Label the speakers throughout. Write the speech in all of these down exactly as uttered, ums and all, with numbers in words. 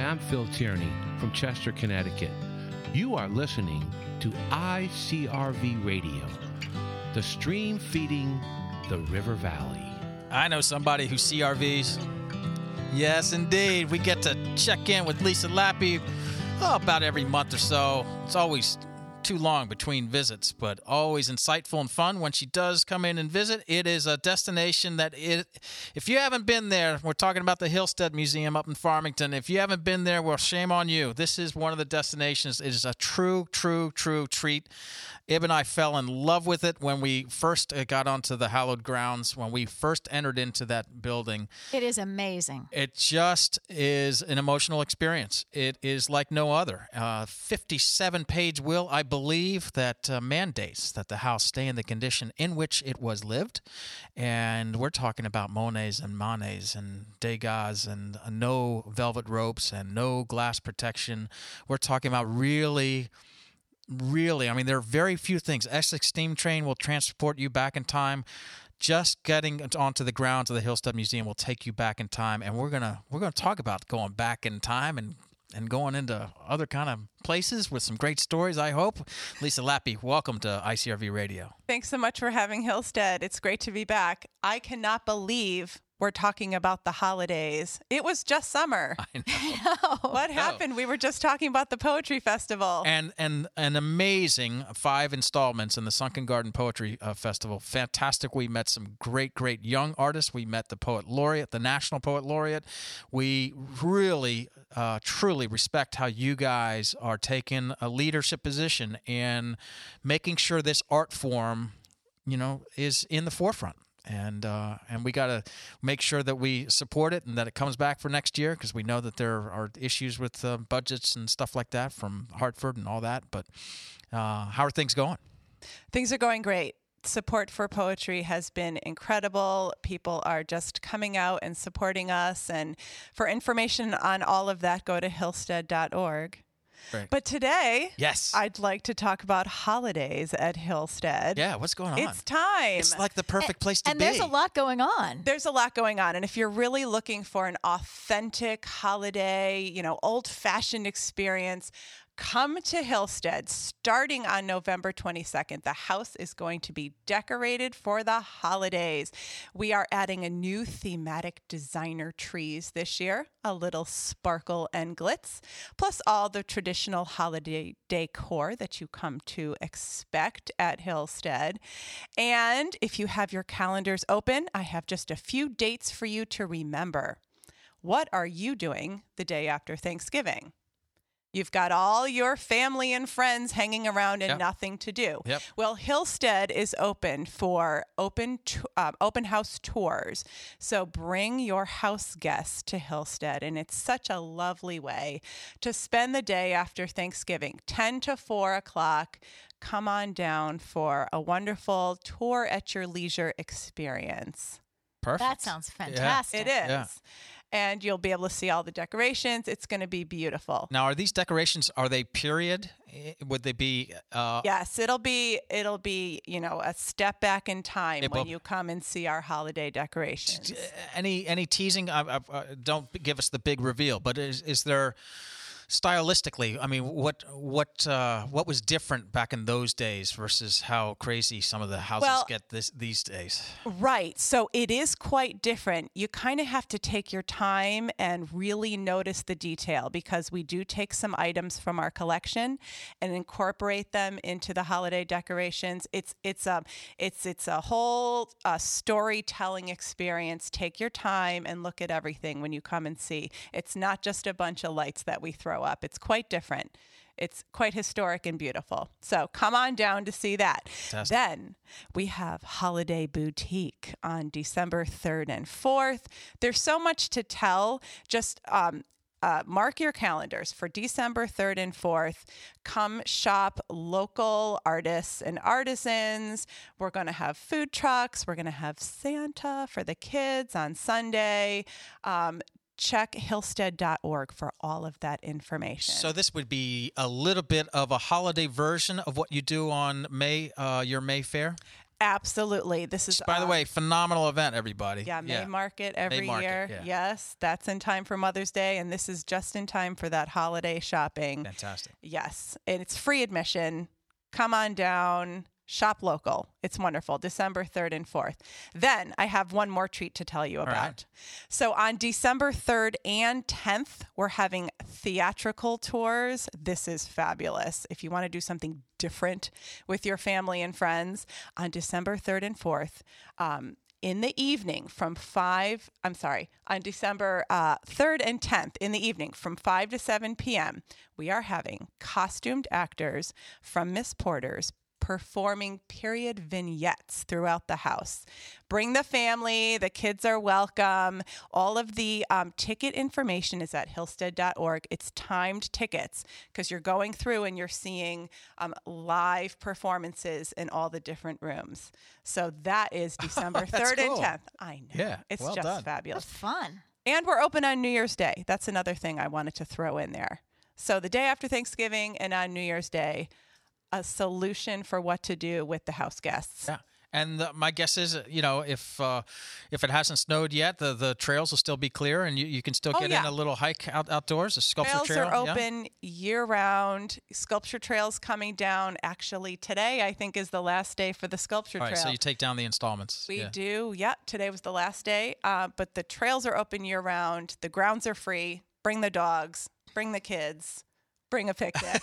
Speaker 1: I'm Phil Tierney from Chester, Connecticut. You are listening to I C R V Radio, the stream feeding the River Valley.
Speaker 2: I know somebody who C R Vs. Yes, indeed. We get to check in with Lisa Lappy oh, about every month or so. It's always too long between visits, but always insightful and fun when she does come in and visit. It is a destination that, it, if you haven't been there, we're talking about the Hillstead Museum up in Farmington. If you haven't been there, well, shame on you. This is one of the destinations. It is a true, true, true treat. Ib and I fell in love with it when we first got onto the hallowed grounds, when we first entered into that building.
Speaker 3: It is amazing.
Speaker 2: It just is an emotional experience. It is like no other. Uh, fifty-seven page will, I believe, that uh, mandates that the house stay in the condition in which it was lived. And we're talking about Monets and Manets and Degas and uh, no velvet ropes and no glass protection. We're talking about really... Really, I mean, there are very few things. Essex Steam Train will transport you back in time. Just getting onto the grounds of the Hillstead Museum will take you back in time, and we're gonna we're gonna talk about going back in time and and going into other kind of places with some great stories, I hope. Lisa Lappy, welcome to I C R V Radio.
Speaker 4: Thanks so much for having Hillstead. It's great to be back. I cannot believe we're talking about the holidays. It was just summer.
Speaker 2: I know.
Speaker 4: What happened? We were just talking about the Poetry Festival.
Speaker 2: And and an amazing five installments in the Sunken Garden Poetry uh, Festival. Fantastic. We met some great, great young artists. We met the Poet Laureate, the National Poet Laureate. We really, uh, truly respect how you guys are taking a leadership position in making sure this art form, you know, is in the forefront. And uh, and we got to make sure that we support it and that it comes back for next year, because we know that there are issues with uh, budgets and stuff like that from Hartford and all that. But uh, how are things going?
Speaker 4: Things are going great. Support for poetry has been incredible. People are just coming out and supporting us. And for information on all of that, go to hillstead dot org.
Speaker 2: Right.
Speaker 4: But today,
Speaker 2: yes,
Speaker 4: I'd like to talk about holidays at Hillstead.
Speaker 2: Yeah, what's going on?
Speaker 4: It's time.
Speaker 2: It's like the perfect
Speaker 3: and,
Speaker 2: place to
Speaker 3: and
Speaker 2: be.
Speaker 3: And there's a lot going on.
Speaker 4: There's a lot going on. And if you're really looking for an authentic holiday, you know, old-fashioned experience, come to Hillstead starting on November twenty-second. The house is going to be decorated for the holidays. We are adding a new thematic designer trees this year, a little sparkle and glitz, plus all the traditional holiday decor that you come to expect at Hillstead. And if you have your calendars open, I have just a few dates for you to remember. What are you doing the day after Thanksgiving? You've got all your family and friends hanging around and
Speaker 2: yep.
Speaker 4: nothing to do.
Speaker 2: Yep.
Speaker 4: Well, Hillstead is open for open to, uh, open house tours. So bring your house guests to Hillstead, and it's such a lovely way to spend the day after Thanksgiving, ten to four o'clock. Come on down for a wonderful tour at your leisure experience.
Speaker 2: Perfect.
Speaker 3: That sounds fantastic.
Speaker 4: It is.
Speaker 2: Yeah.
Speaker 4: And you'll be able to see all the decorations. It's going to be beautiful.
Speaker 2: Now, are these decorations, are they period? Would they be? Uh,
Speaker 4: yes, it'll be, it'll be, you know, a step back in time
Speaker 2: it
Speaker 4: when
Speaker 2: will,
Speaker 4: you come and see our holiday decorations.
Speaker 2: Any any teasing? I, I, don't give us the big reveal, but is, is there... Stylistically, I mean, what what uh, what was different back in those days versus how crazy some of the houses
Speaker 4: well,
Speaker 2: get this, these days?
Speaker 4: Right. So it is quite different. You kind of have to take your time and really notice the detail, because we do take some items from our collection and incorporate them into the holiday decorations. It's it's a it's it's a whole uh, storytelling experience. Take your time and look at everything when you come and see. It's not just a bunch of lights that we throw up. It's quite different. It's quite historic and beautiful. So come on down to see that.
Speaker 2: Fantastic.
Speaker 4: Then we have Holiday Boutique on December third and fourth. There's so much to tell. Just um, uh, mark your calendars for December third and fourth. Come shop local artists and artisans. We're going to have food trucks. We're going to have Santa for the kids on Sunday. Um, Check hillstead dot org for all of that information.
Speaker 2: So this would be a little bit of a holiday version of what you do on May, uh, your May Fair?
Speaker 4: Absolutely. This is,
Speaker 2: By the
Speaker 4: um,
Speaker 2: way, phenomenal event, everybody.
Speaker 4: Yeah, May Market every
Speaker 2: Market,
Speaker 4: year.
Speaker 2: yeah.
Speaker 4: Yes, that's in time for Mother's Day, and this is just in time for that holiday shopping.
Speaker 2: Fantastic.
Speaker 4: Yes, and it's free admission. Come on down. Shop local. It's wonderful. December third and fourth. Then I have one more treat to tell you about.
Speaker 2: right.
Speaker 4: So on December third and tenth, we're having theatrical tours. This is fabulous. If you want to do something different with your family and friends, on December third and fourth, um, in the evening from five, I'm sorry, on December uh, third and tenth in the evening from five to seven p.m., we are having costumed actors from Miss Porter's performing period vignettes throughout the house. Bring the family. The kids are welcome. All of the um, ticket information is at hillstead dot org. It's timed tickets because you're going through and you're seeing um, live performances in all the different rooms. So that is December third
Speaker 2: cool.
Speaker 4: and tenth. I know.
Speaker 2: Yeah,
Speaker 4: It's
Speaker 2: well
Speaker 4: just
Speaker 2: done.
Speaker 4: fabulous.
Speaker 3: That's fun.
Speaker 4: And we're open on New Year's Day. That's another thing I wanted to throw in there. So the day after Thanksgiving and on New Year's Day, a solution for what to do with the house guests.
Speaker 2: Yeah. And the, my guess is, you know, if uh, if it hasn't snowed yet, the, the trails will still be clear, and you, you can still
Speaker 4: Oh,
Speaker 2: get
Speaker 4: yeah.
Speaker 2: in a little hike out, outdoors, a sculpture
Speaker 4: Trails
Speaker 2: trail.
Speaker 4: are
Speaker 2: yeah?
Speaker 4: open year-round. Sculpture trails coming down. Actually, today I think is the last day for the sculpture
Speaker 2: All right,
Speaker 4: trail.
Speaker 2: so you take down the installments.
Speaker 4: We
Speaker 2: yeah.
Speaker 4: do. Yeah, today was the last day. Uh, but the trails are open year-round. The grounds are free. Bring the dogs. Bring the kids. Bring a picnic.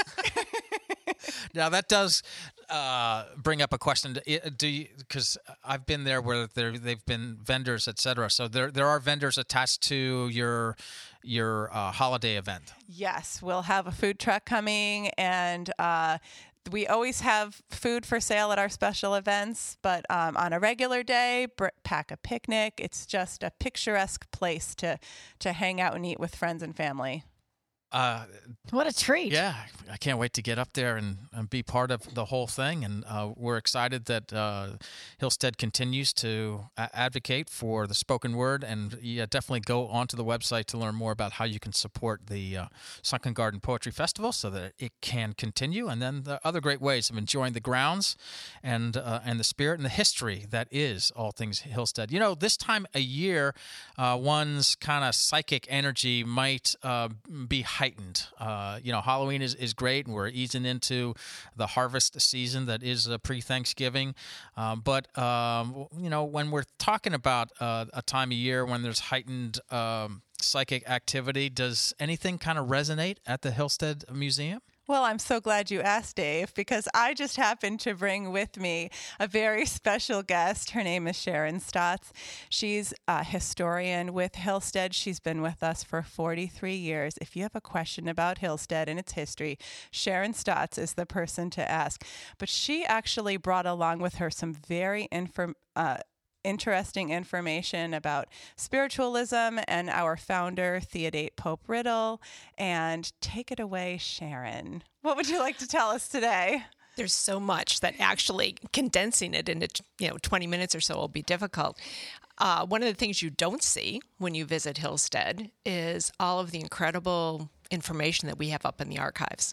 Speaker 2: Now that does uh, bring up a question. Do you? Because I've been there where there they've been vendors, et cetera. So there there are vendors attached to your your uh, holiday event.
Speaker 4: Yes, we'll have a food truck coming, and uh, we always have food for sale at our special events. But um, on a regular day, br- pack a picnic. It's just a picturesque place to to hang out and eat with friends and family.
Speaker 2: Uh,
Speaker 3: What a treat.
Speaker 2: yeah, I can't wait to get up there and, and be part of the whole thing. And uh, we're excited that uh, Hillstead continues to a- advocate for the spoken word. And yeah, definitely go onto the website to learn more about how you can support the uh, Sunken Garden Poetry Festival so that it can continue. And then the other great ways of enjoying the grounds and uh, and the spirit and the history that is all things Hillstead. You know, this time a year, uh, one's kind of psychic energy might uh, be heightened. Uh, you know, Halloween is, is great, and we're easing into the harvest season that is uh, pre-Thanksgiving. Um, but, um, you know, when we're talking about uh, a time of year when there's heightened um, psychic activity, does anything kind of resonate at the Hillstead Museum?
Speaker 4: Well, I'm so glad you asked, Dave, because I just happened to bring with me a very special guest. Her name is Sharon Stotz. She's a historian with Hillstead. She's been with us for forty-three years. If you have a question about Hillstead and its history, Sharon Stotz is the person to ask. But she actually brought along with her some very inform. Uh, interesting information about spiritualism and our founder, Theodate Pope Riddle. And take it away, Sharon. What would you like to tell us today?
Speaker 5: There's so much that actually condensing it into, you know, twenty minutes or so will be difficult. Uh, one of the things you don't see when you visit Hillstead is all of the incredible information that we have up in the archives.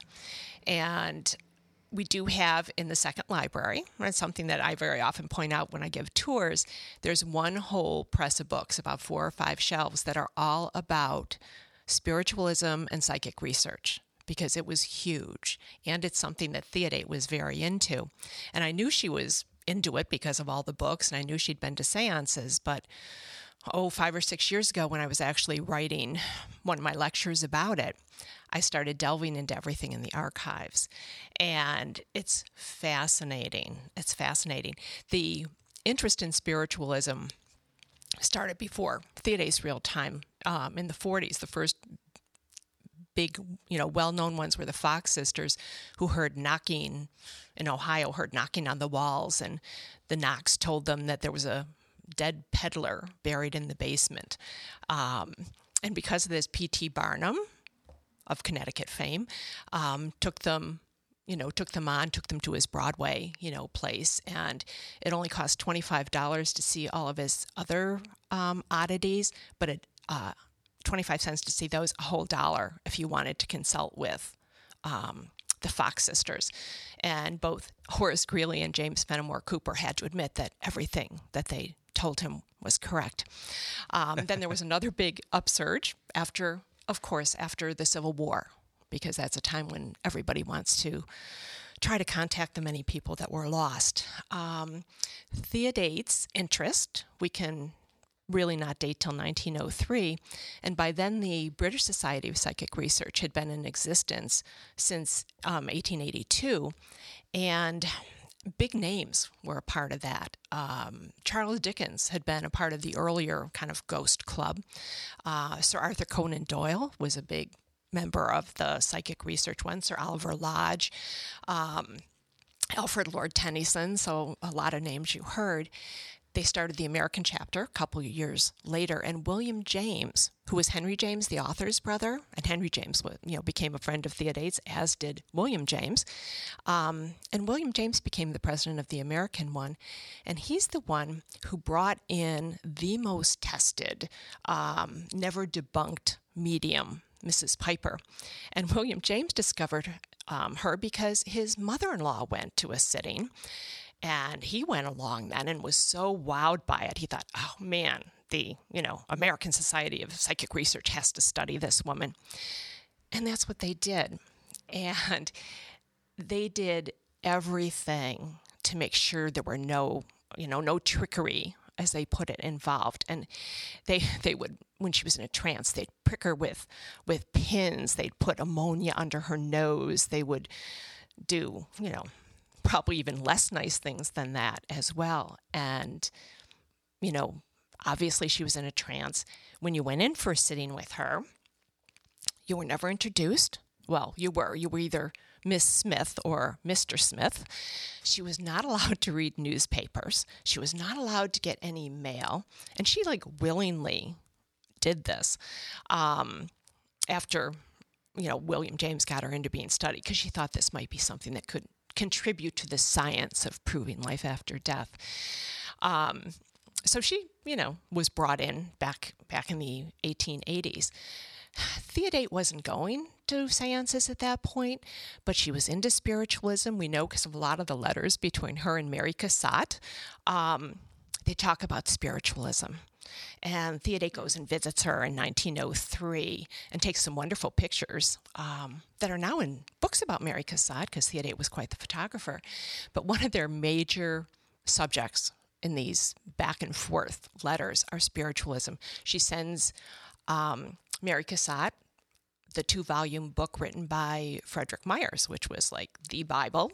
Speaker 5: And we do have in the second library, and it's something that I very often point out when I give tours, there's one whole press of books, about four or five shelves, that are all about spiritualism and psychic research, because it was huge. And it's something that Theodate was very into. And I knew she was into it because of all the books, and I knew she'd been to seances, but oh, five or six years ago when I was actually writing one of my lectures about it, I started delving into everything in the archives. And it's fascinating. It's fascinating. The interest in spiritualism started before Theodate's real time, um, in the forties. The first big, you know, well-known ones were the Fox sisters, who heard knocking in Ohio, heard knocking on the walls, and the knocks told them that there was a dead peddler buried in the basement. Um, and because of this, P T Barnum, of Connecticut fame, um, took them, you know, took them on, took them to his Broadway, you know, place. And it only cost twenty-five dollars to see all of his other um, oddities, but it, uh, twenty-five cents to see those, a whole dollar if you wanted to consult with um, the Fox sisters. And both Horace Greeley and James Fenimore Cooper had to admit that everything that they told him was correct. Um, then there was another big upsurge after, of course, after the Civil War, because that's a time when everybody wants to try to contact the many people that were lost. Um, Theodate's interest, we can really not date till nineteen oh three, and by then the British Society of Psychic Research had been in existence since um, eighteen eighty-two, and big names were a part of that. Um, Charles Dickens had been a part of the earlier kind of ghost club. Uh, Sir Arthur Conan Doyle was a big member of the psychic research one, Sir Oliver Lodge, um, Alfred Lord Tennyson, so a lot of names you heard. They started the American chapter a couple of years later, and William James, who was Henry James, the author's brother, and Henry James, you know, became a friend of Theodate's, as did William James. Um, and William James became the president of the American one, and he's the one who brought in the most tested, um, never debunked medium, Missus Piper. And William James discovered um, her because his mother-in-law went to a sitting. And he went along then and was so wowed by it. He thought, oh, man, the, you know, American Society of Psychic Research has to study this woman. And that's what they did. And they did everything to make sure there were no, you know, no trickery, as they put it, involved. And they they would, when she was in a trance, they'd prick her with, with pins. They'd put ammonia under her nose. They would do, you know, probably even less nice things than that as well. And, you know, obviously she was in a trance. When you went in for a sitting with her, you were never introduced. Well, you were. You were either Miss Smith or Mister Smith. She was not allowed to read newspapers. She was not allowed to get any mail. And she, like, willingly did this um, after, you know, William James got her into being studied, because she thought this might be something that could contribute to the science of proving life after death. Um, so she, you know, was brought in back back in the eighteen eighties. Theodate wasn't going to seances at that point, but she was into spiritualism. We know because of a lot of the letters between her and Mary Cassatt. Um, they talk about spiritualism. And Theodate goes and visits her in nineteen oh three and takes some wonderful pictures um, that are now in books about Mary Cassatt, because Theodate was quite the photographer. But one of their major subjects in these back and forth letters are spiritualism. She sends um, Mary Cassatt the two-volume book written by Frederick Myers, which was like the Bible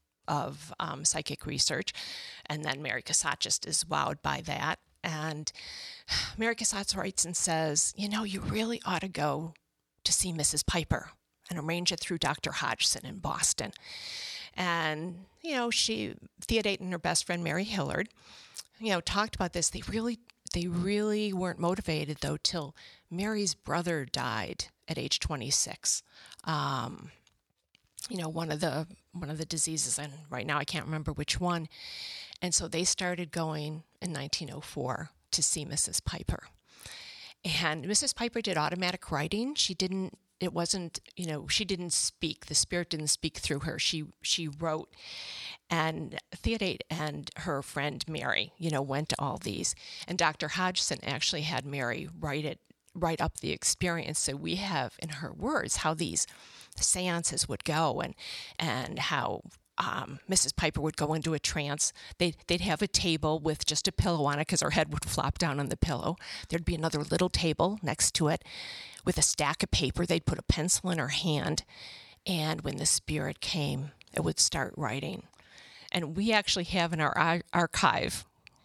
Speaker 5: of um, psychic research. And then Mary Cassatt just is wowed by that. And Mary Cassatt writes and says, you know, you really ought to go to see Missus Piper, and arrange it through Doctor Hodgson in Boston. And, you know, she, Theodate and her best friend Mary Hillard, you know, talked about this. They really, they really weren't motivated, though, till Mary's brother died at age twenty-six. Um, you know, one of the one of the diseases, and right now I can't remember which one. And so they started going in nineteen oh four to see Missus Piper. And Missus Piper did automatic writing. She didn't, it wasn't, you know, she didn't speak. The spirit didn't speak through her. She she wrote. And Theodate and her friend Mary, you know, went to all these. And Doctor Hodgson actually had Mary write it, write up the experience. So we have in her words how these seances would go, and and how Um, Missus Piper would go into a trance. They'd, they'd have a table with just a pillow on it, because her head would flop down on the pillow. There'd be another little table next to it with a stack of paper. They'd put a pencil in her hand, and when the spirit came, it would start writing. And we actually have in our ar- archive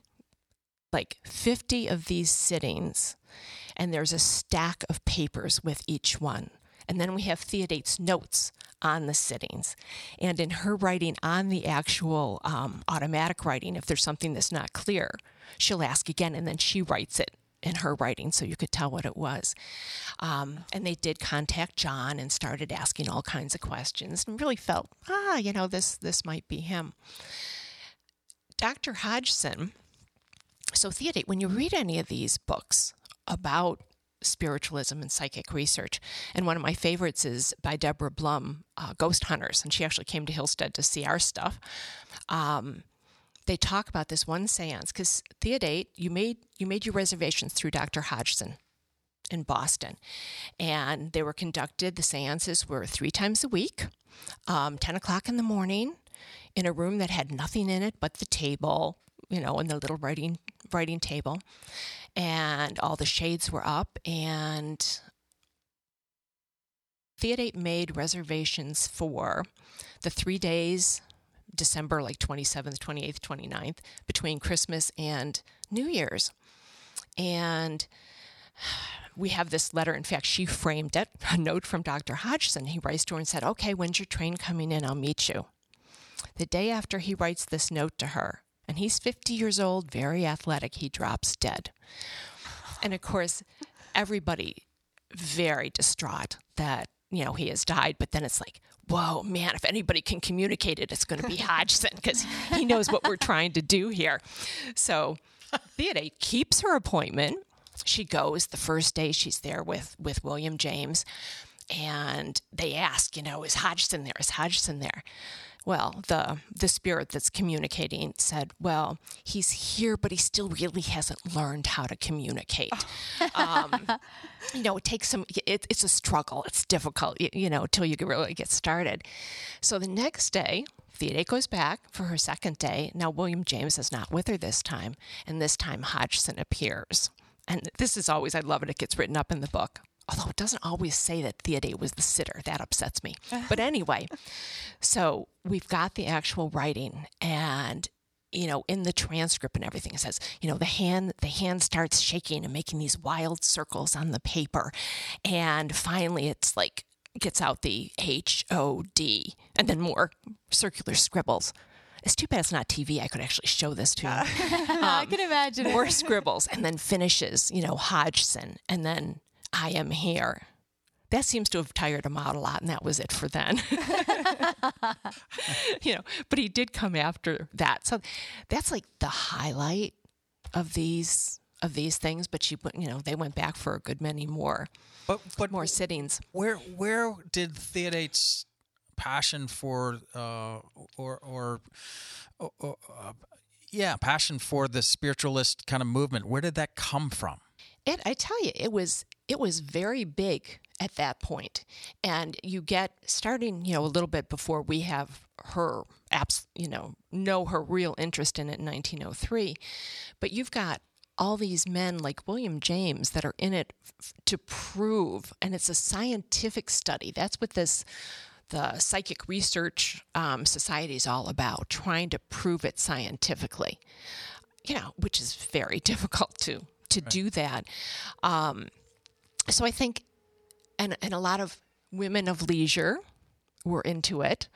Speaker 5: like fifty of these sittings, and there's a stack of papers with each one. And then we have Theodate's notes on the sittings. And in her writing on the actual um, automatic writing, if there's something that's not clear, she'll ask again, and then she writes it in her writing so you could tell what it was. Um, and they did contact John and started asking all kinds of questions, and really felt, ah, you know, this, this might be him. Doctor Hodgson, so Theodate, when you read any of these books about spiritualism and psychic research. And one of my favorites is by Deborah Blum, uh, Ghost Hunters, and she actually came to Hillstead to see our stuff. Um, they talk about this one seance, because Theodate, you made you made your reservations through Doctor Hodgson in Boston, and they were conducted, the seances were three times a week, um, ten o'clock in the morning, in a room that had nothing in it but the table, you know, and the little writing writing table, and all the shades were up, and Theodate made reservations for the three days, December like twenty-seventh, twenty-eighth, twenty-ninth, between Christmas and New Year's. And we have this letter. In fact, she framed it, a note from Doctor Hodgson. He writes to her and said, okay, when's your train coming in? I'll meet you. The day after he writes this note to her, and he's fifty years old, very athletic, he drops dead. And of course, everybody very distraught that, you know, he has died. But then it's like, whoa, man, if anybody can communicate it, it's going to be Hodgson, because he knows what we're trying to do here. So Theodate keeps her appointment. She goes the first day she's there with, with William James, and they ask, you know, is Hodgson there? Is Hodgson there? Well, the the spirit that's communicating said, well, he's here, but he still really hasn't learned how to communicate. um, you know, it takes some, it, it's a struggle. It's difficult, you, you know, until you really get started. So the next day, Theodate goes back for her second day. Now, William James is not with her this time, and this time Hodgson appears. And this is always, I love it, it gets written up in the book. Although it doesn't always say that Theodate was the sitter. That upsets me. But anyway, so we've got the actual writing, and, you know, in the transcript and everything, it says, you know, the hand, the hand starts shaking and making these wild circles on the paper. And finally it's like, gets out the H O D, and then more circular scribbles. It's too bad it's not T V. I could actually show this to you. Um,
Speaker 3: I can imagine.
Speaker 5: More scribbles, and then finishes, you know, Hodgson, and then I am here. That seems to have tired him out a lot, and that was it for then. You know, but he did come after that. So that's like the highlight of these of these things. But she, you know, they went back for a good many more,
Speaker 2: But but
Speaker 5: more sittings.
Speaker 2: Where where did Theodate's passion for uh, or or, or, or uh, yeah, passion for the spiritualist kind of movement, where did that come from?
Speaker 5: It, I tell you, it was it was very big at that point, and you get starting, you know, a little bit before we have her, apps, you know, know her real interest in it in nineteen oh three, but you've got all these men like William James that are in it f- to prove, and it's a scientific study. That's what this the Psychic Research um, Society is all about, trying to prove it scientifically, you know, which is very difficult to. to right. do that. Um, so I think, and, and a lot of women of leisure were into it.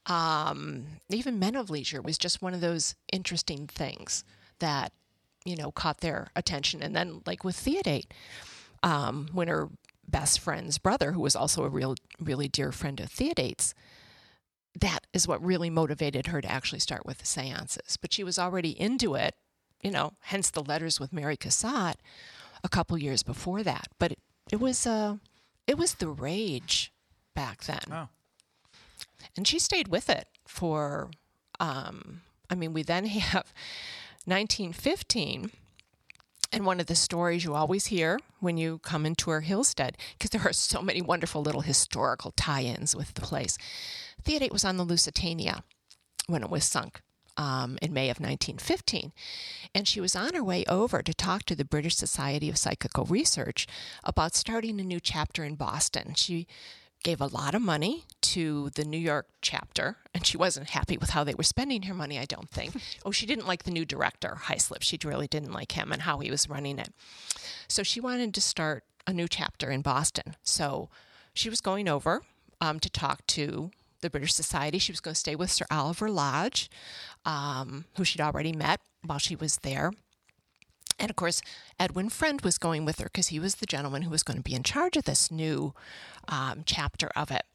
Speaker 5: Um, even men of leisure was just one of those interesting things that, you know, caught their attention. And then like with Theodate, um, when her best friend's brother, who was also a real, really dear friend of Theodate's, that is what really motivated her to actually start with the seances. But she was already into it, you know, hence the letters with Mary Cassatt a couple years before that. But it, it was uh, it was the rage back then.
Speaker 2: Oh.
Speaker 5: And she stayed with it for, um, I mean, we then have nineteen fifteen, and one of the stories you always hear when you come and tour Hillstead, because there are so many wonderful little historical tie-ins with the place. Theodate was on the Lusitania when it was sunk. Um, in May of nineteen fifteen. And she was on her way over to talk to the British Society of Psychical Research about starting a new chapter in Boston. She gave a lot of money to the New York chapter, and she wasn't happy with how they were spending her money, I don't think. Oh, she didn't like the new director, Hyslop. She really didn't like him and how he was running it. So she wanted to start a new chapter in Boston. So she was going over um, to talk to the British Society. She was going to stay with Sir Oliver Lodge, um, who she'd already met while she was there. And of course, Edwin Friend was going with her because he was the gentleman who was going to be in charge of this new um, chapter of it.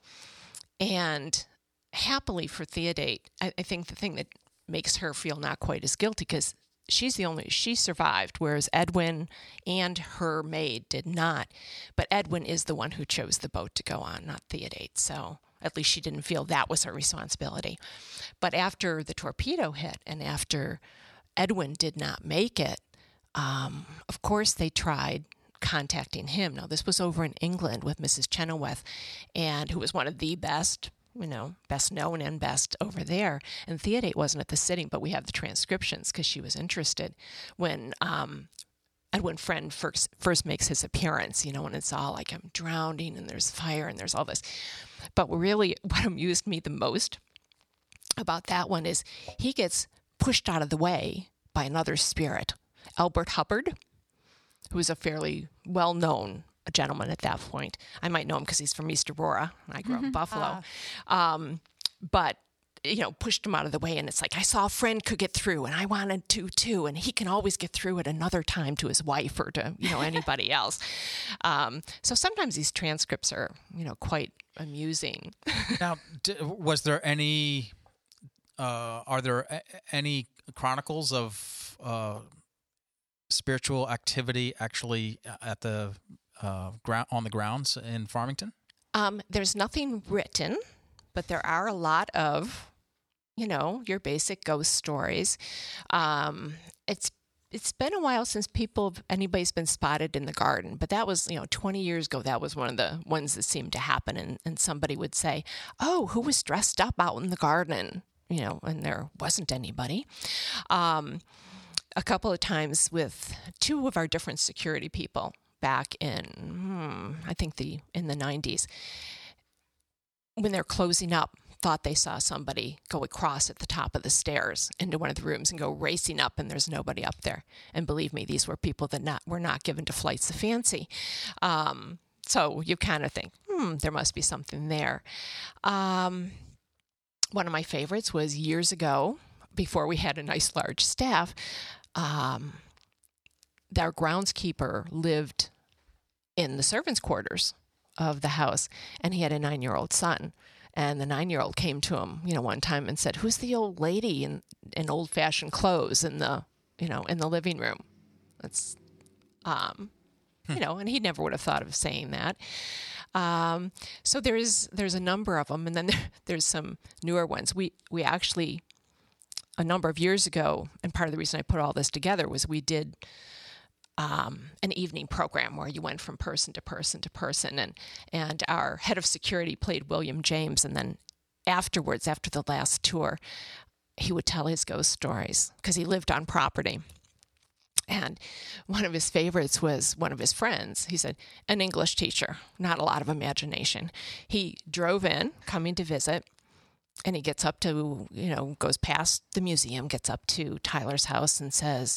Speaker 5: And happily for Theodate, I, I think the thing that makes her feel not quite as guilty, because she's the only, she survived, whereas Edwin and her maid did not. But Edwin is the one who chose the boat to go on, not Theodate. So at least she didn't feel that was her responsibility. But after the torpedo hit and after Edwin did not make it, um, of course they tried contacting him. Now, this was over in England with Missus Chenoweth, and who was one of the best, you know, best known and best over there. And Theodate wasn't at the sitting, but we have the transcriptions because she was interested when um, Edwin Friend first, first makes his appearance, you know, and it's all like I'm drowning and there's fire and there's all this. But really what amused me the most about that one is he gets pushed out of the way by another spirit, Albert Hubbard, who was a fairly well-known gentleman at that point. I might know him because he's from East Aurora. I grew up in Buffalo. Ah. Um, but, you know, pushed him out of the way. And it's like, I saw a friend could get through and I wanted to too. And he can always get through at another time to his wife or to, you know, anybody else. Um, so sometimes these transcripts are, you know, quite amusing.
Speaker 2: Now, d- was there any, uh, are there a- any chronicles of uh, spiritual activity actually at the uh, ground on the grounds in Farmington?
Speaker 5: Um, there's nothing written, but there are a lot of, you know, your basic ghost stories. Um, it's it's been a while since people anybody's been spotted in the garden, but that was, you know, twenty years ago. That was one of the ones that seemed to happen, and, and somebody would say, "Oh, who was dressed up out in the garden?" You know, and there wasn't anybody. Um, a couple of times with two of our different security people back in, hmm, I think the in the nineties, when they're closing up, thought they saw somebody go across at the top of the stairs into one of the rooms and go racing up, and there's nobody up there. And believe me, these were people that not were not given to flights of fancy. Um, so you kind of think, hmm, there must be something there. Um, one of my favorites was years ago, before we had a nice large staff. Um, our groundskeeper lived in the servants' quarters of the house, and he had a nine-year-old son. And the nine-year-old came to him, you know, one time and said, "Who's the old lady in, in old-fashioned clothes in the, you know, in the living room?" That's, um, hmm. you know, and he never would have thought of saying that. Um, so there's there's a number of them, and then there, there's some newer ones. We we actually, a number of years ago, and part of the reason I put all this together was we did Um, an evening program where you went from person to person to person, and and our head of security played William James, and then afterwards, after the last tour, he would tell his ghost stories because he lived on property. And one of his favorites was one of his friends. He said, an English teacher, not a lot of imagination. He drove in, coming to visit, and he gets up to, you know, goes past the museum, gets up to Tyler's house and says,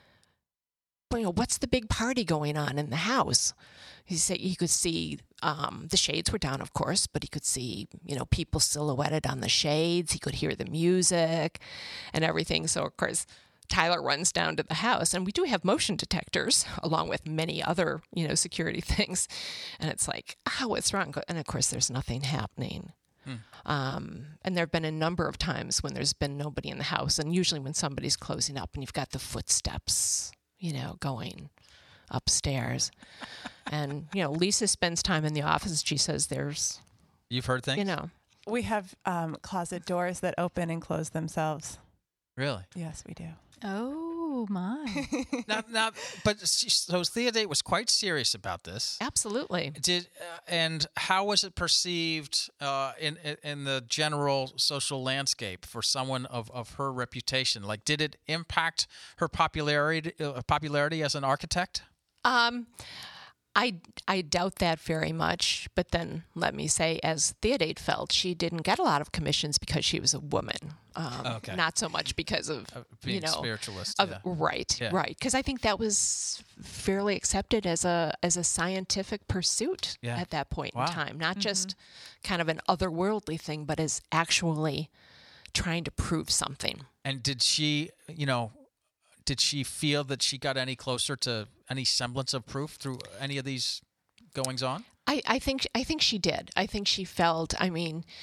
Speaker 5: you know, what's the big party going on in the house? He said he could see um, the shades were down, of course, but he could see, you know, people silhouetted on the shades. He could hear the music and everything. So, of course, Tyler runs down to the house, and we do have motion detectors along with many other, you know, security things. And it's like, oh, what's wrong? And of course, there's nothing happening. Hmm. Um, and there have been a number of times when there's been nobody in the house, and usually when somebody's closing up and you've got the footsteps, you know, going upstairs. And, you know, Lisa spends time in the office. She says there's...
Speaker 2: You've heard things?
Speaker 5: You know.
Speaker 4: We have um, closet doors that open and close themselves.
Speaker 2: Really?
Speaker 4: Yes, we do.
Speaker 3: Oh, my.
Speaker 2: now, now, but so Theodate was quite serious about this.
Speaker 5: Absolutely.
Speaker 2: Did uh, and how was it perceived uh, in in the general social landscape for someone of, of her reputation? Like, did it impact her popularity uh, popularity as an architect?
Speaker 5: Um, I I doubt that very much. But then let me say, as Theodate felt, she didn't get a lot of commissions because she was a woman. Um,
Speaker 2: okay.
Speaker 5: Not so much because of,
Speaker 2: uh, being
Speaker 5: you know,
Speaker 2: spiritualist.
Speaker 5: Of,
Speaker 2: yeah.
Speaker 5: Right,
Speaker 2: yeah.
Speaker 5: right. Because I think that was fairly accepted as a as a scientific pursuit
Speaker 2: yeah.
Speaker 5: at that point
Speaker 2: wow.
Speaker 5: in time. Not
Speaker 3: Mm-hmm.
Speaker 5: just kind of an otherworldly thing, but as actually trying to prove something.
Speaker 2: And did she, you know, did she feel that she got any closer to any semblance of proof through any of these goings on?
Speaker 5: I, I think I think she did. I think she felt, I mean,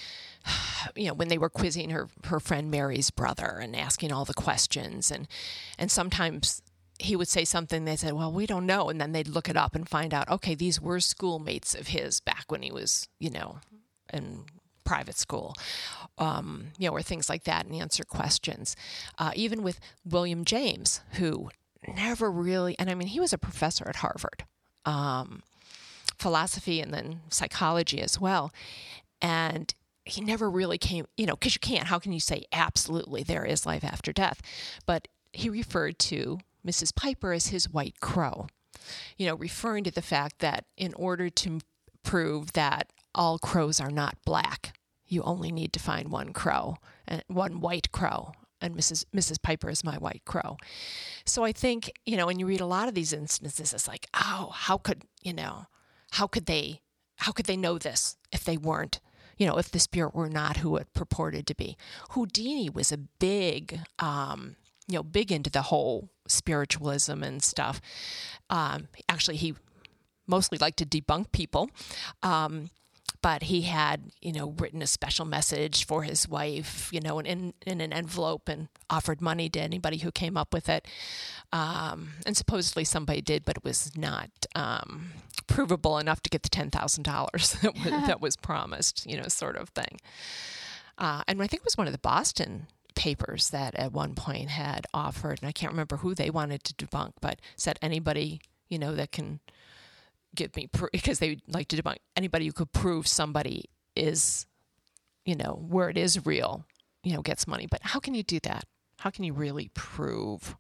Speaker 5: you know, when they were quizzing her, her friend Mary's brother and asking all the questions. And, and sometimes he would say something, they said, well, we don't know. And then they'd look it up and find out, okay, these were schoolmates of his back when he was, you know, in private school, um, you know, or things like that, and answer questions. Uh, even with William James, who never really, and I mean, he was a professor at Harvard, um, philosophy and then psychology as well. And he never really came, you know, because you can't, how can you say absolutely there is life after death? But he referred to Missus Piper as his white crow, you know, referring to the fact that in order to prove that all crows are not black, you only need to find one crow, and one white crow, and Missus Missus Piper is my white crow. So I think, you know, when you read a lot of these instances, it's like, oh, how could, you know, how could they, how could they know this if they weren't, you know, if the spirit were not who it purported to be? Houdini was a big, um, you know, big into the whole spiritualism and stuff. Um, actually, he mostly liked to debunk people. Um, But he had, you know, written a special message for his wife, you know, in, in an envelope and offered money to anybody who came up with it. Um, and supposedly somebody did, but it was not um, provable enough to get the ten thousand dollars that, was, that was promised, you know, sort of thing. Uh, and I think it was one of the Boston papers that at one point had offered, and I can't remember who they wanted to debunk, but said anybody, you know, that can give me proof, because they like to debunk anybody who could prove somebody is, you know, where it is real, you know, gets money. But how can you do that? How can you really prove?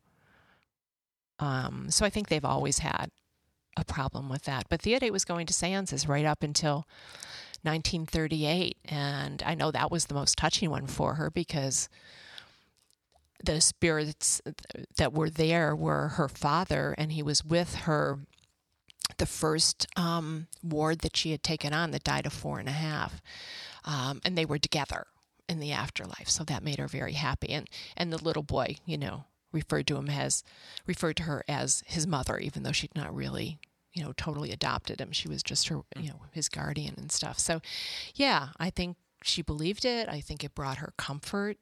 Speaker 5: Um, so I think they've always had a problem with that. But Theodate was going to seances right up until nineteen thirty-eight. And I know that was the most touching one for her, because the spirits that were there were her father, and he was with her the first um, ward that she had taken on that died of four and a half. Um, and they were together in the afterlife. So that made her very happy. And, and the little boy, you know, referred to him as, referred to her as his mother, even though she'd not really, you know, totally adopted him. She was just her, you know, his guardian and stuff. So yeah, I think she believed it. I think it brought her comfort.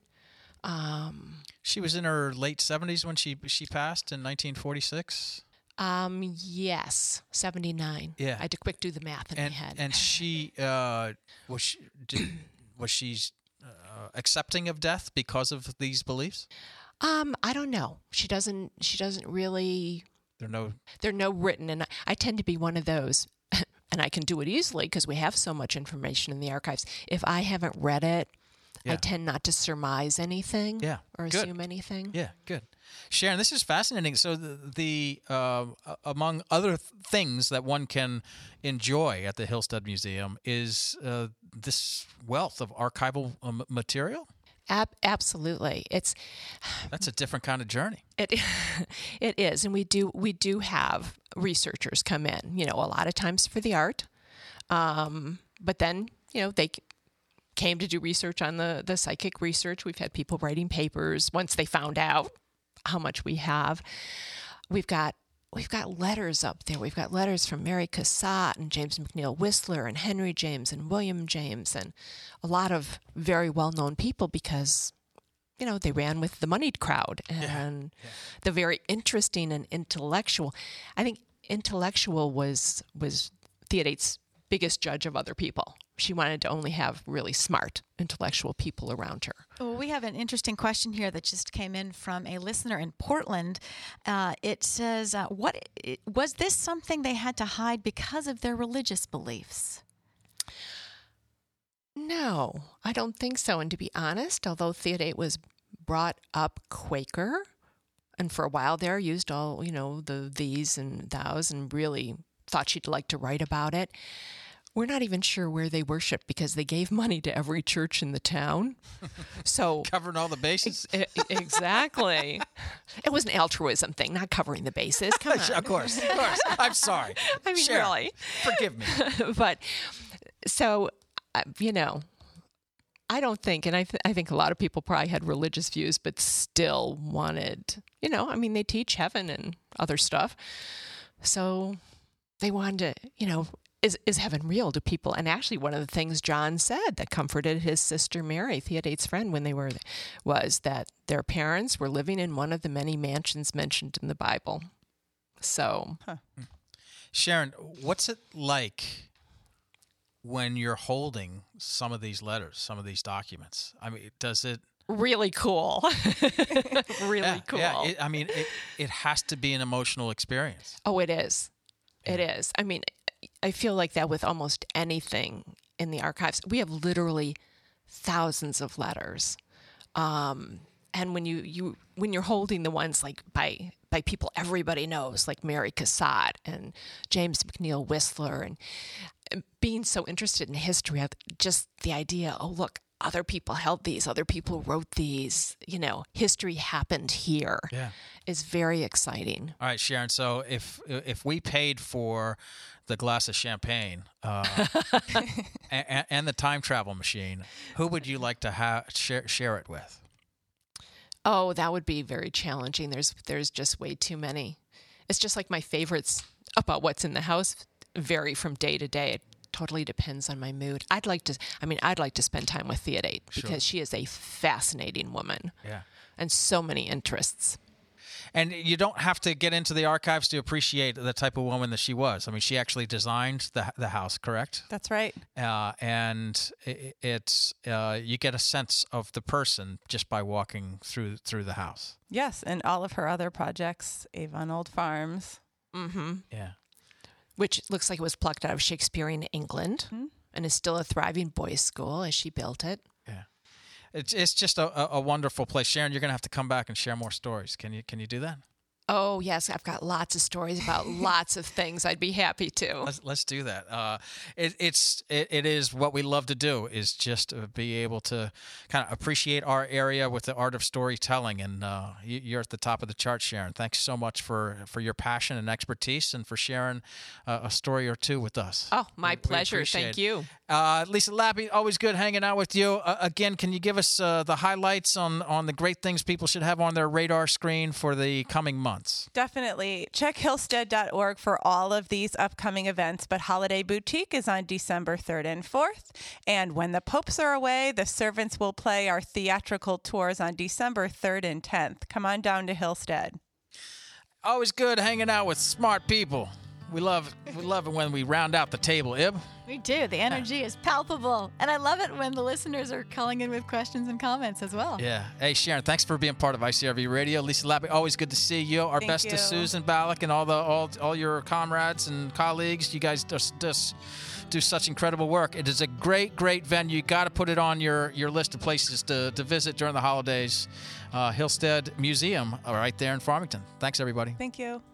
Speaker 5: Um,
Speaker 2: she was in her late seventies when she, she passed in nineteen forty-six.
Speaker 5: Um, yes, seventy-nine.
Speaker 2: Yeah.
Speaker 5: I had to quick do the math in
Speaker 2: and,
Speaker 5: my head.
Speaker 2: And she, uh, was she, did, was she uh, accepting of death because of these beliefs?
Speaker 5: Um, I don't know. She doesn't, she doesn't really,
Speaker 2: There are no,
Speaker 5: there are no written, and I, I tend to be one of those, and I can do it easily because we have so much information in the archives. If I haven't read it,
Speaker 2: yeah.
Speaker 5: I tend not to surmise anything
Speaker 2: yeah.
Speaker 5: or
Speaker 2: Good.
Speaker 5: assume anything.
Speaker 2: Yeah, good. Sharon, this is fascinating. So the, the uh, among other th- things that one can enjoy at the Hillstead Museum is uh, this wealth of archival um, material?
Speaker 5: Ab- absolutely. It's
Speaker 2: That's a different kind of journey.
Speaker 5: It it is, and we do we do have researchers come in, you know, a lot of times for the art, um, but then, you know, they came to do research on the, the psychic research. We've had people writing papers once they found out how much we have. We've got we've got letters up there. We've got letters from Mary Cassatt and James McNeill Whistler and Henry James and William James and a lot of very well-known people because, you know, they ran with the moneyed crowd and
Speaker 2: Yeah. Yeah.
Speaker 5: the very interesting and intellectual. I think intellectual was was Theodate's biggest judge of other people. She wanted to only have really smart, intellectual people around her.
Speaker 3: Well, we have an interesting question here that just came in from a listener in Portland. Uh, it says, uh, "What was this something they had to hide because of their religious beliefs?"
Speaker 5: No, I don't think so. And to be honest, although Theodate was brought up Quaker, and for a while there used all, you know, the these and thous, and really thought she'd like to write about it, we're not even sure where they worshiped because they gave money to every church in the town. So
Speaker 2: Covering all the bases?
Speaker 5: E- exactly. It was an altruism thing, not covering the bases. Come on.
Speaker 2: Of course, of course. I'm sorry.
Speaker 5: I mean,
Speaker 2: Sharon,
Speaker 5: really.
Speaker 2: forgive me.
Speaker 5: But so, uh, you know, I don't think, and I, th- I think a lot of people probably had religious views, but still wanted, you know, I mean, they teach heaven and other stuff. So they wanted to, you know, is, is heaven real to people? And actually, one of the things John said that comforted his sister Mary, Theodate's friend, when they were there, was that their parents were living in one of the many mansions mentioned in the Bible. So,
Speaker 4: huh.
Speaker 2: Sharon, what's it like when you're holding some of these letters, some of these documents? I mean, does it...
Speaker 5: Really cool. really
Speaker 2: yeah,
Speaker 5: cool.
Speaker 2: Yeah, it, I mean, it, it has to be an emotional experience.
Speaker 5: Oh, it is. It is. I mean, I feel like that with almost anything in the archives. We have literally thousands of letters. Um, and when you, you when you're holding the ones like by by people everybody knows, like Mary Cassatt and James McNeill Whistler, and, and being so interested in history, just the idea, oh, look, other people held these, other people wrote these, you know, history happened here,
Speaker 2: yeah.
Speaker 5: is very exciting.
Speaker 2: All right, Sharon, so if if we paid for the glass of champagne uh, and, and the time travel machine, who would you like to ha- share, share it with?
Speaker 5: Oh, that would be very challenging. There's there's just way too many. It's just like my favorites about what's in the house vary from day to day. It totally depends on my mood. I'd like to, I mean, I'd like to spend time with Theodate because
Speaker 2: Sure.
Speaker 5: she is a fascinating woman.
Speaker 2: Yeah.
Speaker 5: And so many interests.
Speaker 2: And you don't have to get into the archives to appreciate the type of woman that she was. I mean, she actually designed the the house, correct?
Speaker 4: That's right.
Speaker 2: Uh, and it, it's uh, you get a sense of the person just by walking through through the house.
Speaker 4: Yes, and all of her other projects, Avon Old Farms.
Speaker 5: Mm-hmm.
Speaker 2: Yeah.
Speaker 5: Which looks like it was plucked out of Shakespearean England
Speaker 4: Mm-hmm.
Speaker 5: and is still a thriving boys' school as she built it.
Speaker 2: Yeah. It's it's just a, a, a wonderful place. Sharon, you're going to have to come back and share more stories. Can you can you do that?
Speaker 5: Oh, yes. I've got lots of stories about lots of things. I'd be happy to.
Speaker 2: Let's let's do that. Uh, it, it's it, it is what we love to do, is just uh, be able to kind of appreciate our area with the art of storytelling. And uh, you, you're at the top of the chart, Sharon. Thanks so much for, for your passion and expertise, and for sharing uh, a story or two with us.
Speaker 5: Oh, my
Speaker 2: We- we
Speaker 5: pleasure.
Speaker 2: appreciate
Speaker 5: Thank
Speaker 2: it.
Speaker 5: you.
Speaker 2: Uh, Lisa Lappy, always good hanging out with you. Uh, again, can you give us uh, the highlights on, on the great things people should have on their radar screen for the coming months?
Speaker 4: Definitely. Check hillstead dot org for all of these upcoming events. But Holiday Boutique is on December third and fourth. And when the Popes are away, the Servants will play our theatrical tours on December third and tenth. Come on down to Hillstead.
Speaker 2: Always good hanging out with smart people. We love we love it when we round out the table, Ib.
Speaker 3: We do. The energy is palpable. And I love it when the listeners are calling in with questions and comments as well.
Speaker 2: Yeah. Hey, Sharon, thanks for being part of I C R V Radio. Lisa Lappy, always good to see you. Our
Speaker 4: Thank
Speaker 2: best
Speaker 4: you.
Speaker 2: to Susan Ballack and all the all, all your comrades and colleagues. You guys just, just do such incredible work. It is a great, great venue. You got to put it on your, your list of places to, to visit during the holidays. Uh, Hillstead Museum, uh, right there in Farmington. Thanks, everybody.
Speaker 4: Thank you.